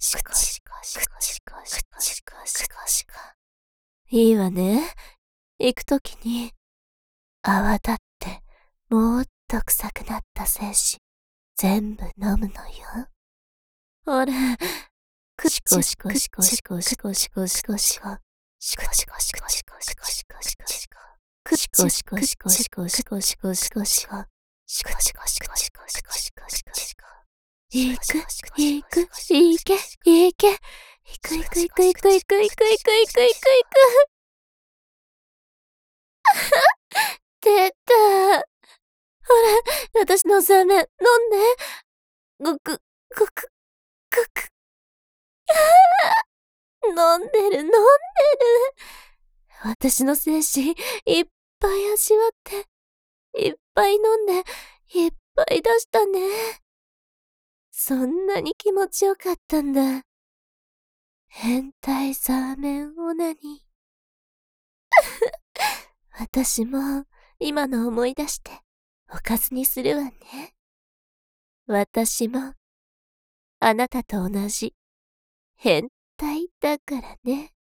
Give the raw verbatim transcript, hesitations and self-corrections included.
しこしこしこしこしこしこしこしこ。いいわね。行くときに、泡立って、もっと臭くなった精子、全部飲むのよ。ほら、くしこしこしこしこしこしこしこしこ。しこしこしこしこしこしこしこしこ。くしこしこしこしこしこしこしこしこ。しこしこしこしこしこしこしこしこ。行く、行く、行け、行け。行く行く行く行く行く行く行く行く行く行く。出た。ほら、私のザメ、飲んで。ごく、ごく、ごく。飲んでる、飲んでる。私の精子、いっぱい味わって、いっぱい飲んで、いっぱい出したね。そんなに気持ちよかったんだ。変態ザーメンオナニー。私も、今の思い出して、おかずにするわね。私も、あなたと同じ、変態だからね。